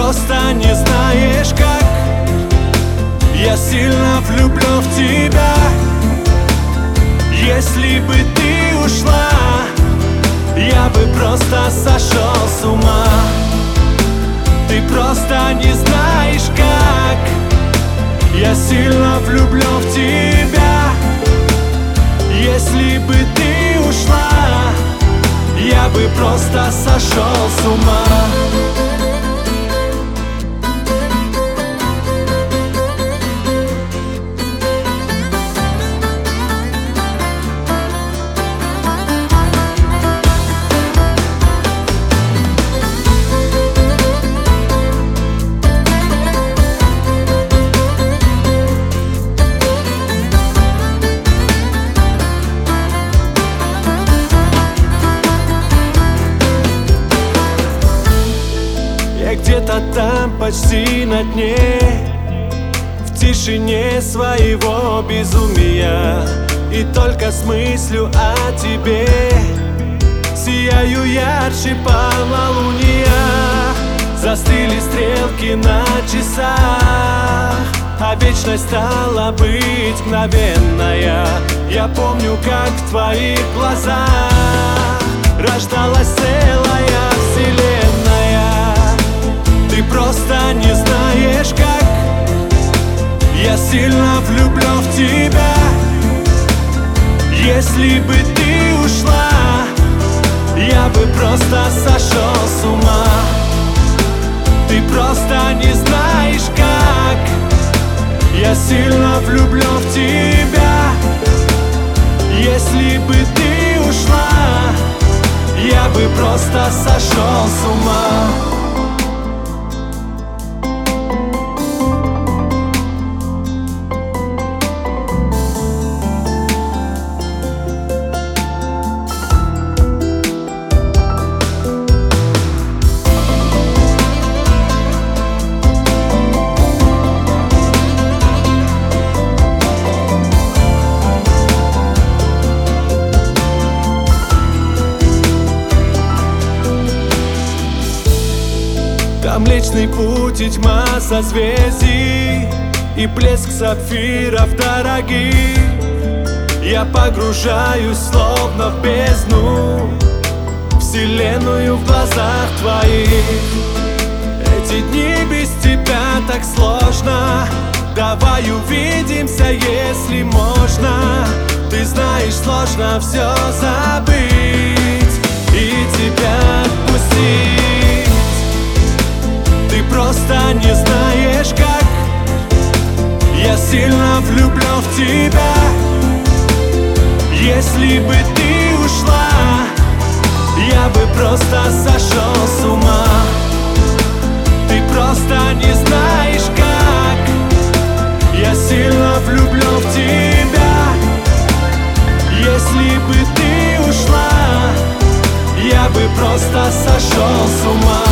просто не знаешь как я сильно влюблен в тебя. Если бы ты ушла, я бы просто сошел с ума. Ты просто не знаешь как я сильно влюблен в тебя. Если бы ты ушла, я бы просто сошел с ума. Где-то там почти на дне, в тишине своего безумия, и только с мыслью о тебе сияю ярче полнолуния. Застыли стрелки на часах, а вечность стала быть мгновенная. Я помню, как в твоих глазах рождалась целая вселенная. Ты просто не знаешь как я сильно влюблен в тебя. Если бы ты ушла, я бы просто сошел с ума. Ты просто не знаешь как я сильно влюблен в тебя. Если бы ты ушла, я бы просто сошел с ума. Там Млечный Путь и тьма созвездий, и блеск сапфиров дорогих. Я погружаюсь словно в бездну, вселенную в глазах твоих. Эти дни без тебя так сложно. Давай увидимся, если можно. Ты знаешь, сложно все забыть и тебя отпустить. Ты просто не знаешь как я сильно влюблен в тебя. Если бы ты ушла, я бы просто сошел с ума. Ты просто не знаешь как я сильно влюблен в тебя. Если бы ты ушла, я бы просто сошел с ума.